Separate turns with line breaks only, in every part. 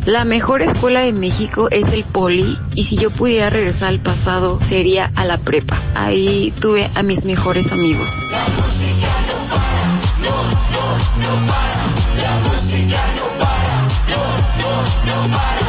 La mejor escuela de México es el Poli, y si yo pudiera regresar al pasado sería a la prepa. Ahí tuve a mis mejores amigos.
La música no para, no para. La música no para, no para.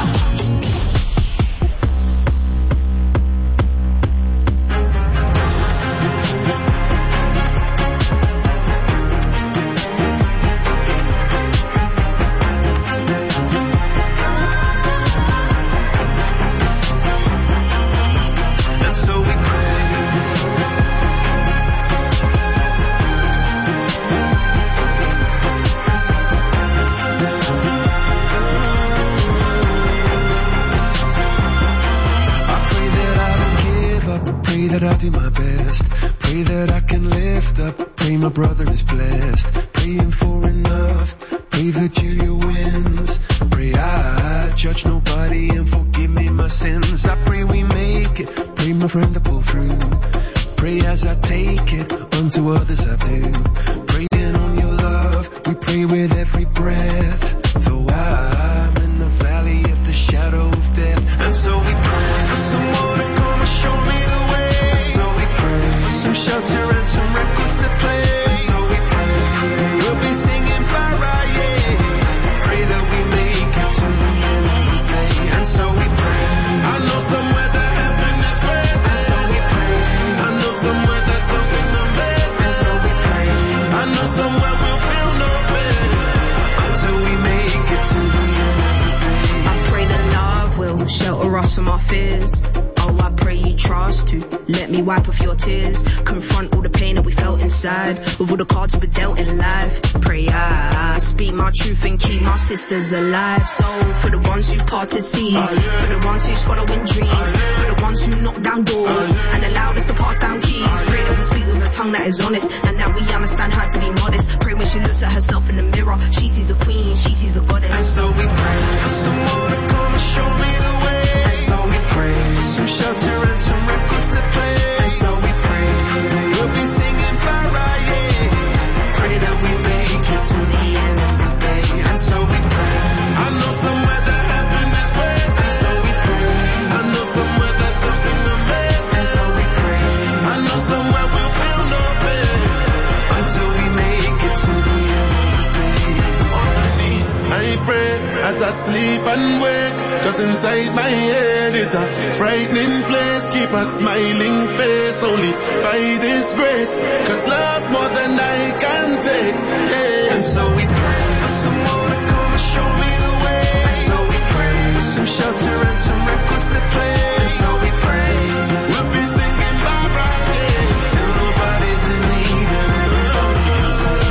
That I do my best. Pray that I can lift up. Pray my brother is blessed. Praying for enough. Pray Virgilia wins. Pray I judge nobody and forgive me my sins. I pray we make it. Pray my friend to pull through. Pray as I take it. Unto others I do. Praying on your love. We pray with every breath. Though I'm in the valley of the shadow of death. And so we pray for someone to come and show me the way. So we pray for some shelter and some records to play. So we pray we'll be singing Mariah. Pray that we make it to the end of the day. And so we pray. I know somewhere that heaven is waiting. And so we pray. I know somewhere there's something amazing. And so we pray. I know somewhere we'll feel no pain until we make it to the end of the day.
I pray that love will shelter us from our fears. Oh, I pray you trust to let me wipe off your tears. Confront all the pain that we felt inside with all the cards we were dealt in life. Pray I speak my truth and keep my sisters alive. So for the ones who've parted seas, for the ones who's following dreams, for the ones who knock down doors and allowed us to pass down keys. Pray that we speak with a tongue that is honest and that we understand how to be modest. Pray when she looks at herself in the mirror, she sees a queen, she sees a goddess.
And so we pray for someone to come and show me the way. And so we pray for some shelter and some records to play. And so we pray we'll be singing Mariah. Pray that we make it to the end of the day. And so we pray. I know somewhere that heaven is waiting. And so we pray. I know somewhere there's something amazing. And so we pray. I know somewhere we'll feel no pain until we make it to the end of the day.
Underneath, I pray as I sleep and wake. Cause inside my head is a frightening place. Keep a smiling face only by this grace. Cause love's more than I can take. Yeah.
And so we pray for someone to come and show me the way. And so we pray for some shelter and some records to play. And so we pray we'll be singing Mariah till nobody's in need and everybody can sing.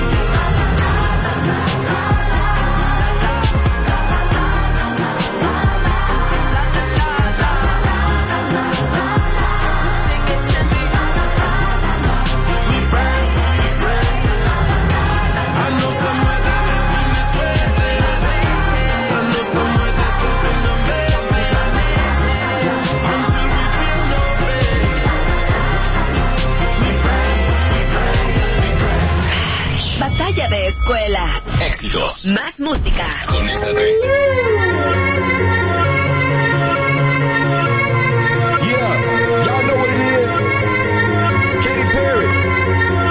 Batalla de escuelas.
Éxitos.
Más música.
Conéctate.